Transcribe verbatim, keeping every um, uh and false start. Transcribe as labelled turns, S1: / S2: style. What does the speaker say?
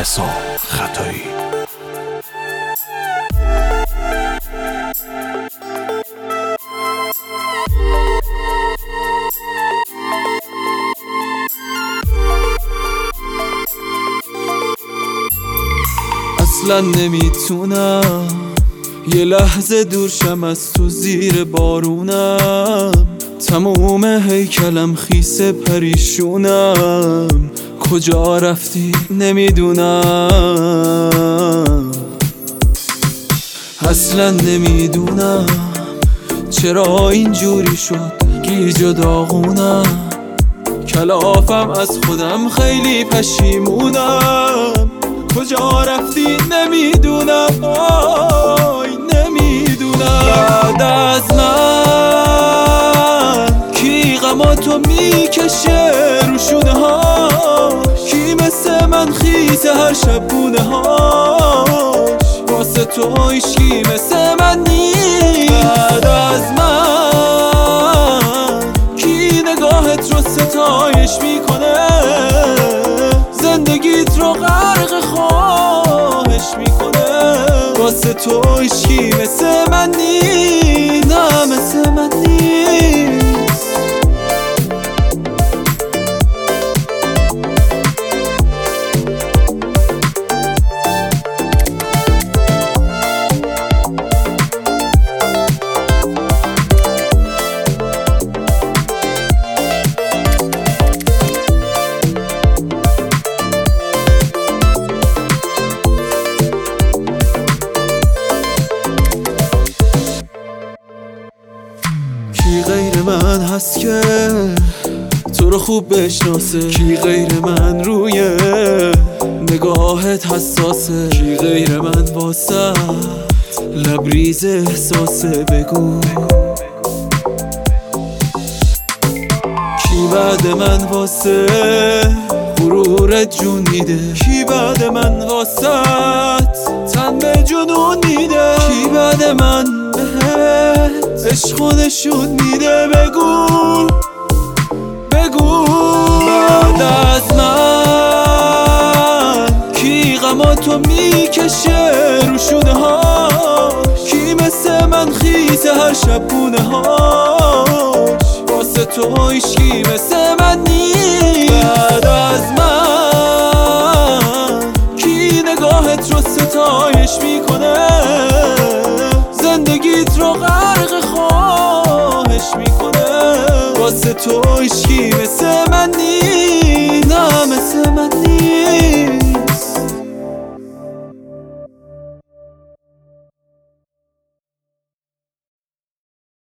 S1: حسام خطایی.
S2: اصلا نمیتونم یه لحظه دور شم از تو زیر بارونم، تموم هیکلم خیس پریشونم، کجا رفتی نمیدونم. اصلا نمیدونم چرا اینجوری شد، گیج و داغونم، کلافم از خودم خیلی پشیمونم، کجا رفتی نمیدونم، آی نمیدونم. بعد از من کی غماتو میکشه رو شونه ها، کی مثل من خیزه هر شب بونه هاش، واسه تو هیچکی مثل من نیست. بعد از من کی نگاهت رو ستایش میکنه، زندگیت رو غرق خواهش میکنه، واسه تو هیچکی مثل من نیست، نه مثل من نیست. کی غیر من هست که تو رو خوب بشناسه، کی غیر من روی نگاهت حساسه، کی غیر من واسه لبریز احساسه، بگو کی بعد من واسه غرورت جون میده، کی بعد من واسه تن به جنون میده، کی بعد من عشق و نشون میده، بگو بگو. بعد از من کی غماتو میکشه رو شونه ها، کی مثل من خیزه هر شب بونه هاش، واسه تو هیچکی مثل من نیست. بعد از من کی نگاهت رو ستایش میکنه، زندگیت رو غرق خواهش میکنه، واسه تو هیچکی مثل